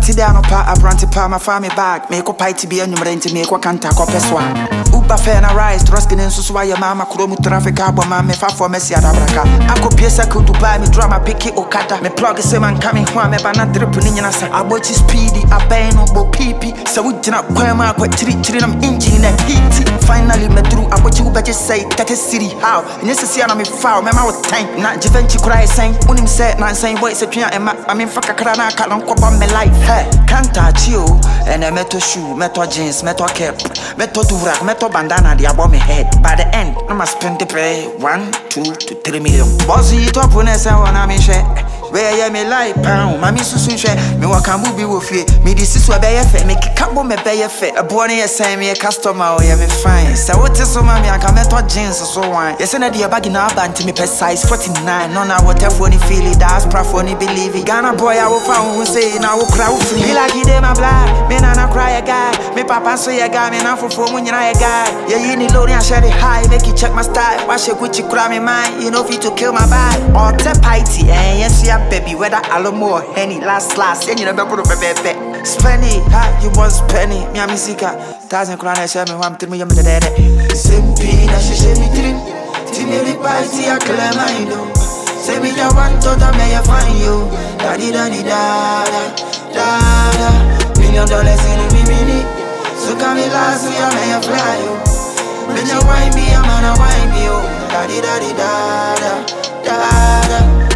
no pa abranti pa my family bag. Make up to be a number to make what can't take up as one. Uber fair and rise, trusting in so why your mama chromo traffic album, me fa for Messi Adabraka. I could piece a could to buy me drama, pick it okada. Me plug a seman coming home, me banana dripping in a sack. I watch speedy, I buy no bo peepee. So we did not quite my quite treat them engine and heat. Finally, me through, I watch you better say that is city how. And yes, I see I'm a foul, my mouth tank. Not Givenchy cry saying, Unim said, not saying what it's a piano and I mean, fuck a crana, can't cop on my life. Hey, can't touch you. And a metal shoe, metal jeans, metal cap, metal durak, metal bandana, the above my head. By the end, I must spend the pay 1, 2 to 3 million. Bossy top when I say, I'm in share. Where you me like pound, mammy soon share. Me walk and be with you. Me this is what be a fit, make a couple me pay a fit. A bonny say me a customer, yeah, me fine. So what is so mammy, I can metal jeans or so on. Yes, and a dear bag in our band to me per size 49. No, now whatever funny feel it, that's prof funny believe it. Ghana boy, I will found who say, now will crowd free. Me like it, my black. Me nana cry a guy. Me papa say a guy, me now for 4 when you're a guy. Yeah, you need loading and share it high, make you check my style. Wash it with you, cry me mind. You know, fit to kill my vibe. Or tap piety, and yes, yeah, baby, whether Alamo or Henny, last, and you never put up a baby. Spenny, ha, you was penny, me a musica. 1,000 crowns, share me one to me, I'm the daddy. Simpy, that she share me dream. Timmy, piety, I claim I know. Say me, I want to may I find you. Daddy, daddy, da, da, da. $1 million in a mini. So come me last year, may I fly you. When you wine me, I'm gonna wine me, oh. Daddy, daddy, da, da, da, da.